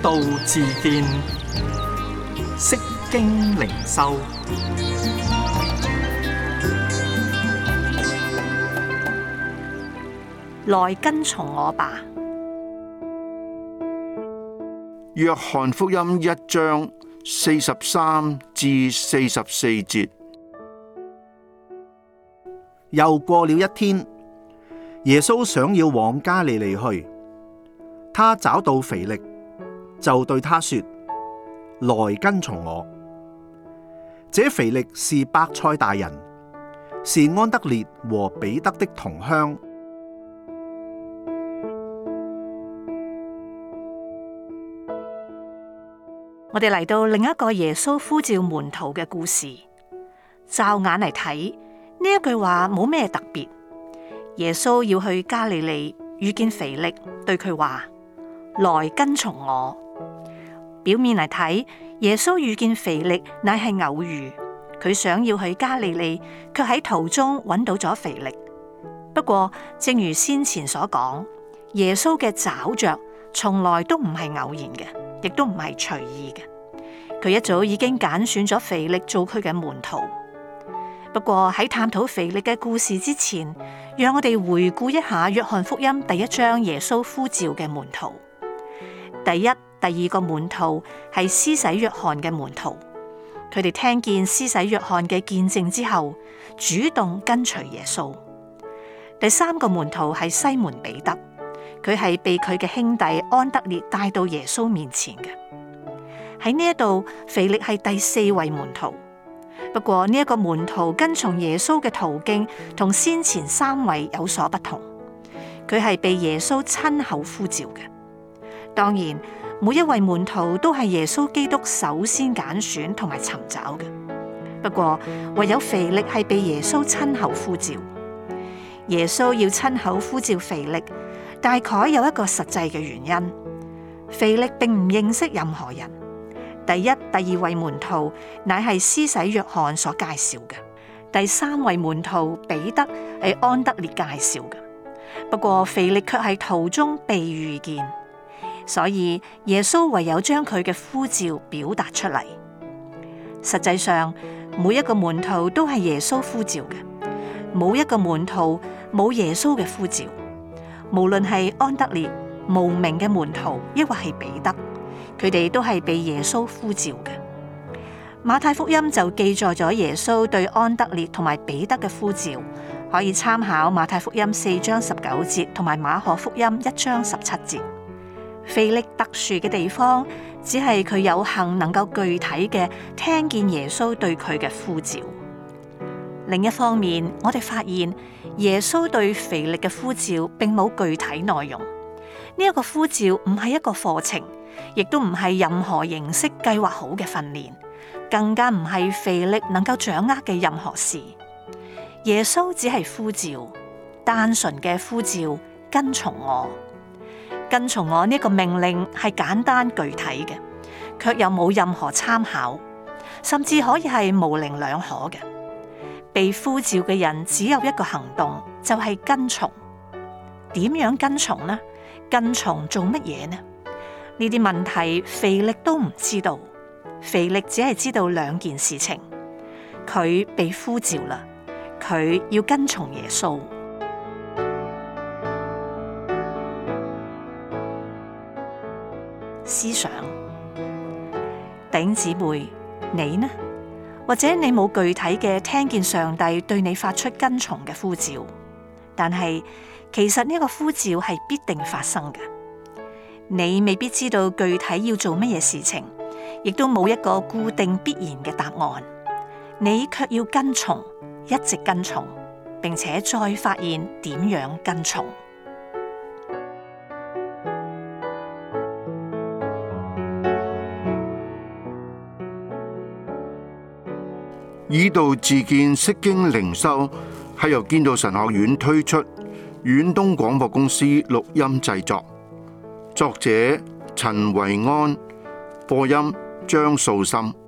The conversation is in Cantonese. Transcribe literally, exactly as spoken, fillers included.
道自見，釋經靈修。 來跟從我吧。 約翰福音一章四十三至四十四節。 又過了一天，耶穌想要往加利利去，他找到腓力，就對他說：來跟從我。這腓力是伯賽大人，是安德烈和彼得的同鄉。 我哋嚟到另一個耶穌呼召門徒嘅故事。驟眼嚟睇，呢一句話冇咩特別。耶穌要去加利利，遇見腓力，對佢話：來跟從我。表面嚟睇，耶穌遇見腓力乃係偶遇，佢想要去加利利，卻喺途中揾到咗腓力。不過，正如先前所講，耶穌嘅找着從來都唔係偶然嘅，亦都唔係隨意嘅。佢一早已經揀選咗腓力做佢嘅門徒。不過喺探討腓力嘅故事之前，讓我哋回顧一下約翰福音第一章耶穌呼召嘅門徒。第一、第二個門徒係施洗約翰嘅門徒，佢哋聽見施洗約翰嘅見證之後，主動跟隨耶穌。第三個門徒係西門彼得，佢係被佢嘅兄弟安德烈帶到耶穌面前嘅。喺呢一度，腓力係第四位門徒。不過呢一個門徒跟從耶穌嘅途徑同先前三位有所不同，佢係被耶穌親口呼召嘅。當然，每一位門徒都係耶穌基督首先揀選同埋尋找嘅。不過唯有腓力係被耶穌親口呼召。耶穌要親口呼召腓力，大概有一個實際嘅原因。腓力並唔認識任何人。第一、第二位門徒乃係施洗約翰所介紹嘅，第三位門徒彼得係安德烈介紹嘅。不過腓力卻係途中被遇見，所以耶穌唯有將佢嘅呼召表達出嚟。實際上，每一個門徒都係耶穌呼召嘅，冇一個門徒冇耶穌嘅呼召。無論係安德烈、無名嘅門徒，抑或係彼得，佢哋都係被耶穌呼召嘅。馬太福音就記載咗耶穌對安德烈同埋彼得嘅呼召，可以參考馬太福音四章十九節同埋馬可福音一章十七節。腓力特殊嘅地方，只係佢有幸能夠具體嘅聽見耶穌對佢嘅呼召。另一方面，我哋發現耶穌對腓力嘅呼召並冇具體內容。呢一個呼召唔係一個課程，亦都唔係任何形式計劃好嘅訓練，更加唔係腓力能夠掌握嘅任何事。耶穌只係呼召，單純嘅呼召，跟從我。跟從我呢個命令係簡單具體嘅，卻又冇任何參考，甚至可以係模棱兩可嘅。被呼召嘅人只有一個行動，就係跟從。點樣跟從呢？跟從做乜嘢呢？呢啲問題腓力都唔知道。腓力只係知道兩件事情：佢被呼召啦，佢要跟從耶穌。思想，弟兄姊妹，你呢？或者你冇具體嘅聽見上帝對你發出跟從嘅呼召，但係其實呢個呼召係必定發生嘅。你未必知道具體要做乜嘢事情，亦都冇一個固定必然嘅答案，你卻要跟從，一直跟從，並且再發現點樣跟從。 以道自見釋經靈修係由建道神學院推出，遠東廣播公司錄音製作，作者陳維安，播音張素心。